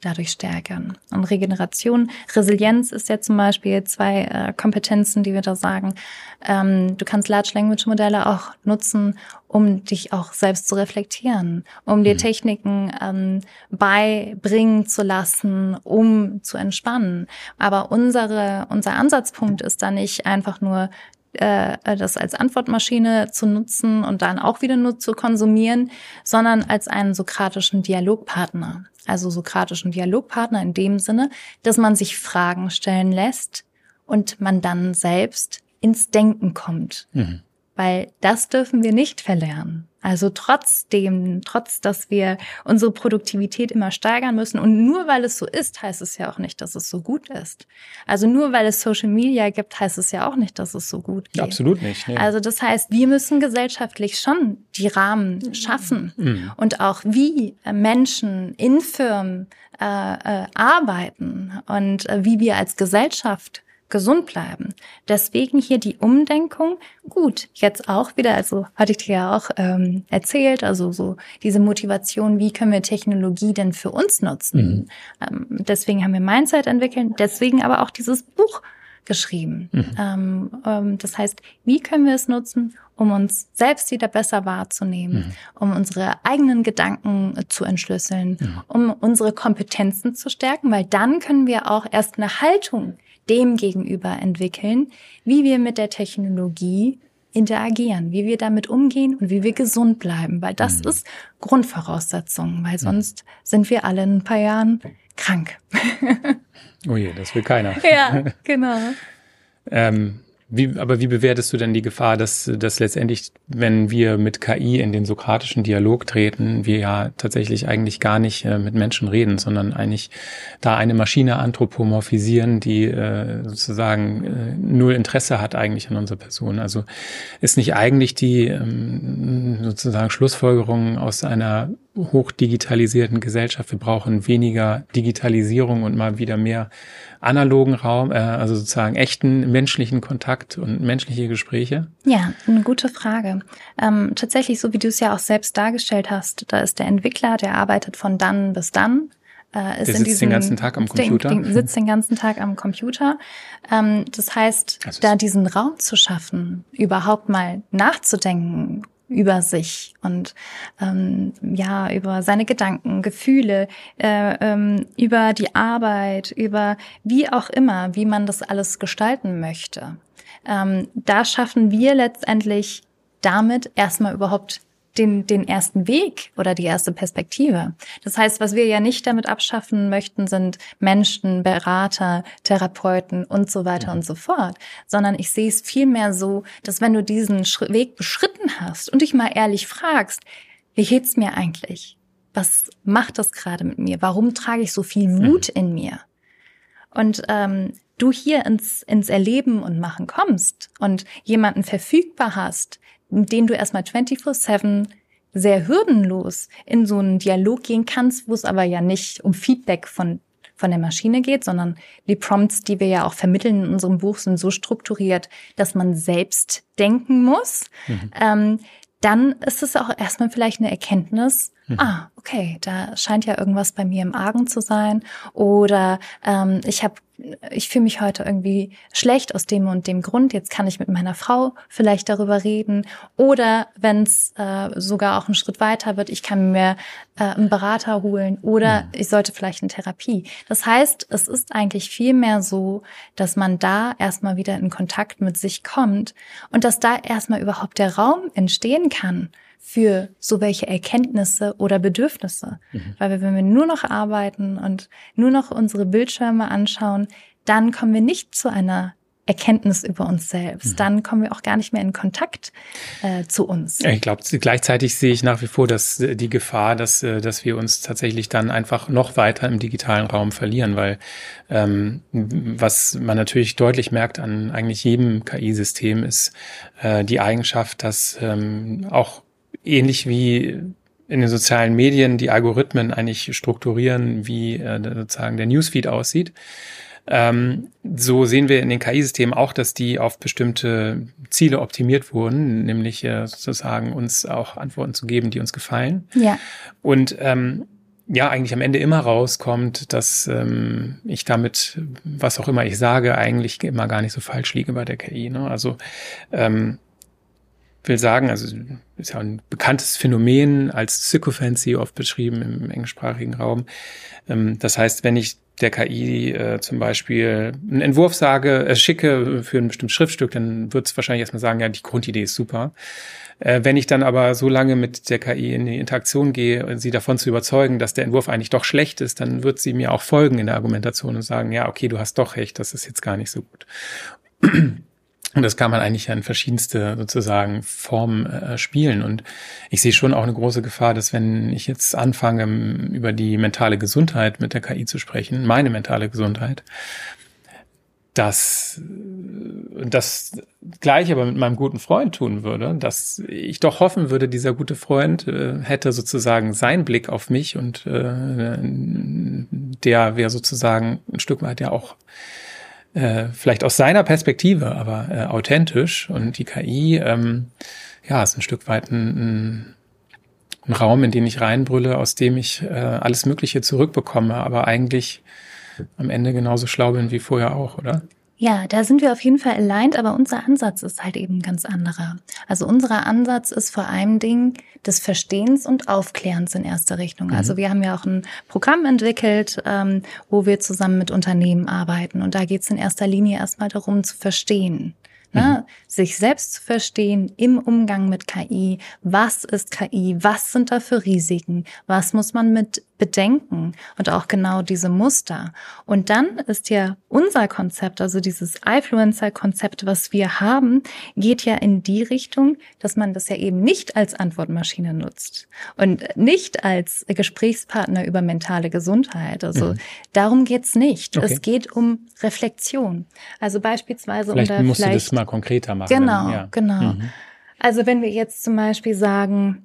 dadurch stärken. Und Regeneration, Resilienz ist ja zum Beispiel zwei äh, Kompetenzen, die wir da sagen. Ähm, du kannst Large Language Modelle auch nutzen, um dich auch selbst zu reflektieren, um dir mhm. Techniken ähm, beibringen zu lassen, um zu entspannen. Aber unsere, unser Ansatzpunkt ist da nicht einfach nur, äh, das als Antwortmaschine zu nutzen und dann auch wieder nur zu konsumieren, sondern als einen sokratischen Dialogpartner. Also sokratischen Dialogpartner in dem Sinne, dass man sich Fragen stellen lässt und man dann selbst ins Denken kommt. Mhm. Weil das dürfen wir nicht verlernen. Also trotzdem, trotz, dass wir unsere Produktivität immer steigern müssen. Und nur weil es so ist, heißt es ja auch nicht, dass es so gut ist. Also nur weil es Social Media gibt, heißt es ja auch nicht, dass es so gut geht. Absolut nicht. Nee. Also das heißt, wir müssen gesellschaftlich schon die Rahmen schaffen. Mhm. Und auch wie Menschen in Firmen äh, äh, arbeiten und äh, wie wir als Gesellschaft gesund bleiben. Deswegen hier die Umdenkung. Gut, jetzt auch wieder, also hatte ich dir ja auch ähm, erzählt, also so diese Motivation, wie können wir Technologie denn für uns nutzen? Mhm. Ähm, deswegen haben wir Mindset entwickelt, deswegen aber auch dieses Buch geschrieben. Mhm. Ähm, ähm, das heißt, wie können wir es nutzen, um uns selbst wieder besser wahrzunehmen, mhm. um unsere eigenen Gedanken zu entschlüsseln, mhm. um unsere Kompetenzen zu stärken, weil dann können wir auch erst eine Haltung dem gegenüber entwickeln, wie wir mit der Technologie interagieren, wie wir damit umgehen und wie wir gesund bleiben, weil das mhm. ist Grundvoraussetzung, weil sonst mhm. sind wir alle in ein paar Jahren krank. Oh je, das will keiner. Ja, genau. ähm, wie, aber wie bewertest du denn die Gefahr, dass, dass letztendlich, wenn wir mit K I in den sokratischen Dialog treten, wir ja tatsächlich eigentlich gar nicht äh, mit Menschen reden, sondern eigentlich da eine Maschine anthropomorphisieren, die äh, sozusagen äh, null Interesse hat eigentlich an unserer Person. Also ist nicht eigentlich die ähm, sozusagen Schlussfolgerung aus einer hochdigitalisierten Gesellschaft, wir brauchen weniger Digitalisierung und mal wieder mehr analogen Raum, äh, also sozusagen echten menschlichen Kontakt und menschliche Gespräche? Ja, eine gute Frage. Ähm, tatsächlich, so wie du es ja auch selbst dargestellt hast, da ist der Entwickler, der arbeitet von dann bis dann. Äh, ist der in sitzt den ganzen Tag am Computer. Den, den, sitzt den ganzen Tag am Computer. Ähm, das heißt, also da diesen Raum zu schaffen, überhaupt mal nachzudenken über sich und ähm, ja über seine Gedanken, Gefühle, äh, ähm, über die Arbeit, über wie auch immer, wie man das alles gestalten möchte. Ähm, da schaffen wir letztendlich damit erstmal überhaupt den den ersten Weg oder die erste Perspektive. Das heißt, was wir ja nicht damit abschaffen möchten, sind Menschen, Berater, Therapeuten und so weiter und so fort, sondern ich sehe es vielmehr so, dass wenn du diesen Weg beschritten hast und dich mal ehrlich fragst, wie geht's mir eigentlich? Was macht das gerade mit mir? Warum trage ich so viel Wut in mir? Und ähm, du hier ins ins Erleben und Machen kommst und jemanden verfügbar hast, den du erstmal vierundzwanzig sieben sehr hürdenlos in so einen Dialog gehen kannst, wo es aber ja nicht um Feedback von von der Maschine geht, sondern die Prompts, die wir ja auch vermitteln in unserem Buch, sind so strukturiert, dass man selbst denken muss. Mhm. Ähm, dann ist es auch erstmal vielleicht eine Erkenntnis, mhm. ah, okay, da scheint ja irgendwas bei mir im Argen zu sein oder ähm, ich habe ich fühle mich heute irgendwie schlecht aus dem und dem Grund, jetzt kann ich mit meiner Frau vielleicht darüber reden oder wenn es äh, sogar auch einen Schritt weiter wird, ich kann mir äh, einen Berater holen oder mhm. ich sollte vielleicht eine Therapie. Das heißt, es ist eigentlich viel mehr so, dass man da erstmal wieder in Kontakt mit sich kommt und dass da erstmal überhaupt der Raum entstehen kann für so welche Erkenntnisse oder Bedürfnisse. Mhm. Weil wenn wir nur noch arbeiten und nur noch unsere Bildschirme anschauen, dann kommen wir nicht zu einer Erkenntnis über uns selbst. Mhm. Dann kommen wir auch gar nicht mehr in Kontakt äh, zu uns. Ich glaube, gleichzeitig sehe ich nach wie vor dass die Gefahr, dass dass wir uns tatsächlich dann einfach noch weiter im digitalen Raum verlieren, weil ähm, was man natürlich deutlich merkt an eigentlich jedem K I-System ist äh, die Eigenschaft, dass ähm, auch ähnlich wie in den sozialen Medien die Algorithmen eigentlich strukturieren, wie äh, sozusagen der Newsfeed aussieht. Ähm, so sehen wir in den K I-Systemen auch, dass die auf bestimmte Ziele optimiert wurden, nämlich äh, sozusagen uns auch Antworten zu geben, die uns gefallen. Ja. Und ähm, ja eigentlich am Ende immer rauskommt, dass ähm, ich damit, was auch immer ich sage, eigentlich immer gar nicht so falsch liege bei der K I. Ne? Also ähm, will sagen, also ist ja ein bekanntes Phänomen als Sycophancy oft beschrieben im englischsprachigen Raum. Ähm, das heißt, wenn ich der K I äh, zum Beispiel einen Entwurf sage, äh, schicke für ein bestimmtes Schriftstück, dann wird es wahrscheinlich erstmal sagen, ja, die Grundidee ist super. Äh, wenn ich dann aber so lange mit der K I in die Interaktion gehe, sie davon zu überzeugen, dass der Entwurf eigentlich doch schlecht ist, dann wird sie mir auch folgen in der Argumentation und sagen, ja, okay, du hast doch recht, das ist jetzt gar nicht so gut. Und das kann man eigentlich in verschiedenste sozusagen Formen äh, spielen. Und ich sehe schon auch eine große Gefahr, dass wenn ich jetzt anfange, über die mentale Gesundheit mit der K I zu sprechen, meine mentale Gesundheit, dass das Gleiche aber mit meinem guten Freund tun würde, dass ich doch hoffen würde, dieser gute Freund äh, hätte sozusagen seinen Blick auf mich und äh, der wäre sozusagen ein Stück weit ja auch Äh, vielleicht aus seiner Perspektive, aber äh, authentisch. Und die K I, ähm, ja, ist ein Stück weit ein, ein, ein Raum, in den ich reinbrülle, aus dem ich äh, alles Mögliche zurückbekomme, aber eigentlich am Ende genauso schlau bin wie vorher auch, oder? Ja, da sind wir auf jeden Fall aligned, aber unser Ansatz ist halt eben ein ganz anderer. Also unser Ansatz ist vor allem Ding des Verstehens und Aufklärens in erster Richtung. Mhm. Also wir haben ja auch ein Programm entwickelt, ähm, wo wir zusammen mit Unternehmen arbeiten. Und da geht es in erster Linie erstmal darum zu verstehen. Ne? Mhm. Sich selbst zu verstehen im Umgang mit K I. Was ist K I? Was sind da für Risiken? Was muss man mit bedenken? Und auch genau diese Muster. Und dann ist ja unser Konzept, also dieses Ifluencer-Konzept, was wir haben, geht ja in die Richtung, dass man das ja eben nicht als Antwortmaschine nutzt und nicht als Gesprächspartner über mentale Gesundheit. Also mhm. darum geht's nicht. Okay. Es geht um Reflexion. Also beispielsweise vielleicht unter musst vielleicht du das mal konkreter machen. Genau, dann, ja. genau. Mhm. Also wenn wir jetzt zum Beispiel sagen,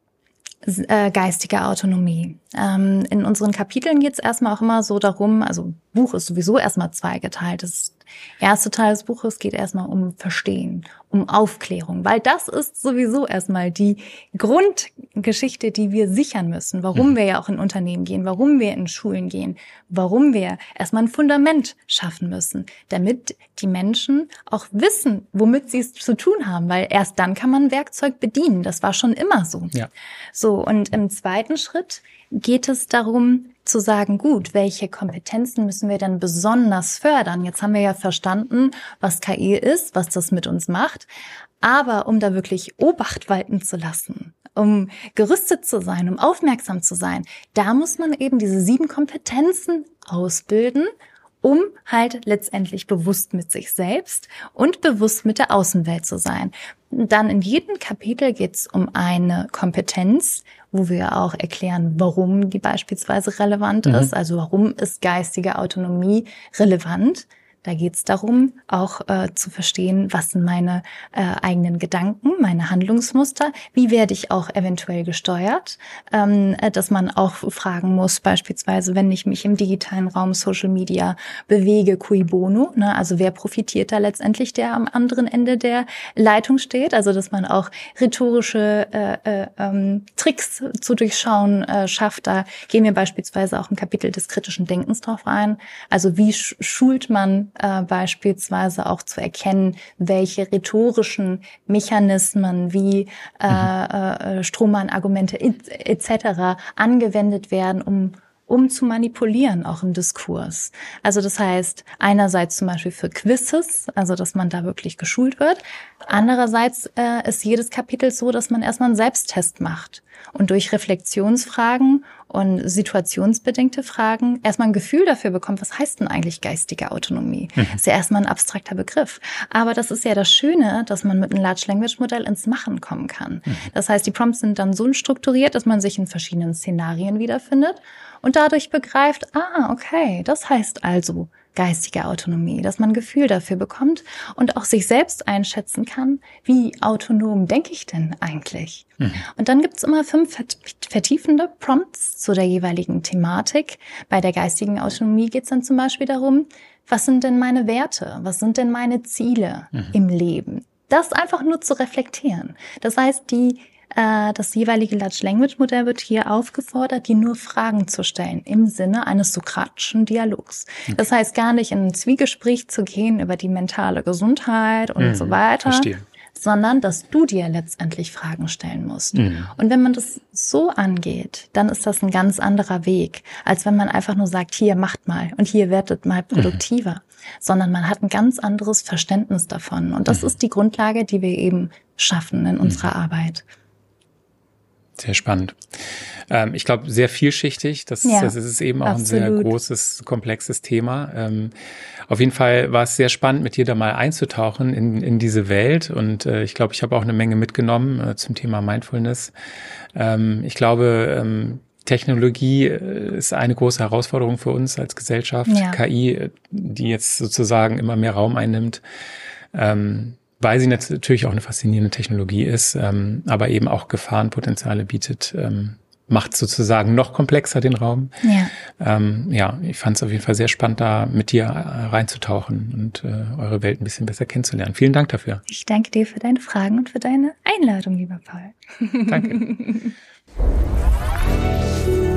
äh, geistige Autonomie. Ähm, in unseren Kapiteln geht es erstmal auch immer so darum, also Buch ist sowieso erstmal zweigeteilt. Das erste Teil des Buches geht erstmal um Verstehen, um Aufklärung, weil das ist sowieso erstmal die Grundgeschichte, die wir sichern müssen, warum mhm. wir ja auch in Unternehmen gehen, warum wir in Schulen gehen, warum wir erstmal ein Fundament schaffen müssen, damit die Menschen auch wissen, womit sie es zu tun haben, weil erst dann kann man ein Werkzeug bedienen. Das war schon immer so. Ja. So, und im zweiten Schritt geht es darum, zu sagen, gut, welche Kompetenzen müssen wir denn besonders fördern? Jetzt haben wir ja verstanden, was K I ist, was das mit uns macht. Aber um da wirklich Obacht walten zu lassen, um gerüstet zu sein, um aufmerksam zu sein, da muss man eben diese sieben Kompetenzen ausbilden, um halt letztendlich bewusst mit sich selbst und bewusst mit der Außenwelt zu sein. Dann in jedem Kapitel geht's um eine Kompetenz, wo wir auch erklären, warum die beispielsweise relevant mhm. ist. Also warum ist geistige Autonomie relevant? Da geht es darum, auch äh, zu verstehen, was sind meine äh, eigenen Gedanken, meine Handlungsmuster, wie werde ich auch eventuell gesteuert, ähm, dass man auch fragen muss, beispielsweise, wenn ich mich im digitalen Raum Social Media bewege, cui bono, ne, also wer profitiert da letztendlich, der am anderen Ende der Leitung steht, also dass man auch rhetorische äh, äh, ähm, Tricks zu durchschauen äh, schafft. Da gehen wir beispielsweise auch im Kapitel des kritischen Denkens drauf ein, also wie sch- schult man Äh, beispielsweise auch zu erkennen, welche rhetorischen Mechanismen wie äh, äh, Strohmann-Argumente et cetera angewendet werden, um um zu manipulieren, auch im Diskurs. Also das heißt, einerseits zum Beispiel für Quizzes, also dass man da wirklich geschult wird. Andererseits äh, ist jedes Kapitel so, dass man erstmal einen Selbsttest macht und durch Reflexionsfragen und situationsbedingte Fragen erstmal ein Gefühl dafür bekommt, was heißt denn eigentlich geistige Autonomie? Mhm. Ist ja erstmal ein abstrakter Begriff. Aber das ist ja das Schöne, dass man mit einem Large Language Modell ins Machen kommen kann. Mhm. Das heißt, die Prompts sind dann so strukturiert, dass man sich in verschiedenen Szenarien wiederfindet und dadurch begreift, ah, okay, das heißt also geistige Autonomie, dass man ein Gefühl dafür bekommt und auch sich selbst einschätzen kann, wie autonom denke ich denn eigentlich? Mhm. Und dann gibt's immer fünf vertiefende Prompts zu der jeweiligen Thematik. Bei der geistigen Autonomie geht's dann zum Beispiel darum, was sind denn meine Werte? Was sind denn meine Ziele mhm. im Leben? Das einfach nur zu reflektieren. Das heißt, die äh, das jeweilige Large Language Modell wird hier aufgefordert, dir nur Fragen zu stellen im Sinne eines sokratischen Dialogs. Okay. Das heißt, gar nicht in ein Zwiegespräch zu gehen über die mentale Gesundheit und mhm, so weiter. Verstehe. Sondern dass du dir letztendlich Fragen stellen musst. Mhm. Und wenn man das so angeht, dann ist das ein ganz anderer Weg, als wenn man einfach nur sagt, hier, macht mal und hier werdet mal produktiver. Mhm. Sondern man hat ein ganz anderes Verständnis davon. Und das mhm. ist die Grundlage, die wir eben schaffen in unserer mhm. Arbeit. Sehr spannend. Ähm, ich glaube, sehr vielschichtig. Das, ja, das ist eben auch absolut. Ein sehr großes, komplexes Thema. Ähm, auf jeden Fall war es sehr spannend, mit dir da mal einzutauchen in, in diese Welt. Und äh, ich glaube, ich habe auch eine Menge mitgenommen äh, zum Thema Mindfulness. Ähm, ich glaube, ähm, Technologie ist eine große Herausforderung für uns als Gesellschaft. Ja. K I, die jetzt sozusagen immer mehr Raum einnimmt. Ähm, weil sie natürlich auch eine faszinierende Technologie ist, ähm, aber eben auch Gefahrenpotenziale bietet, ähm, macht sozusagen noch komplexer den Raum. Ja, ähm, ja, ich fand es auf jeden Fall sehr spannend, da mit dir reinzutauchen und äh, eure Welt ein bisschen besser kennenzulernen. Vielen Dank dafür. Ich danke dir für deine Fragen und für deine Einladung, lieber Paul. Danke.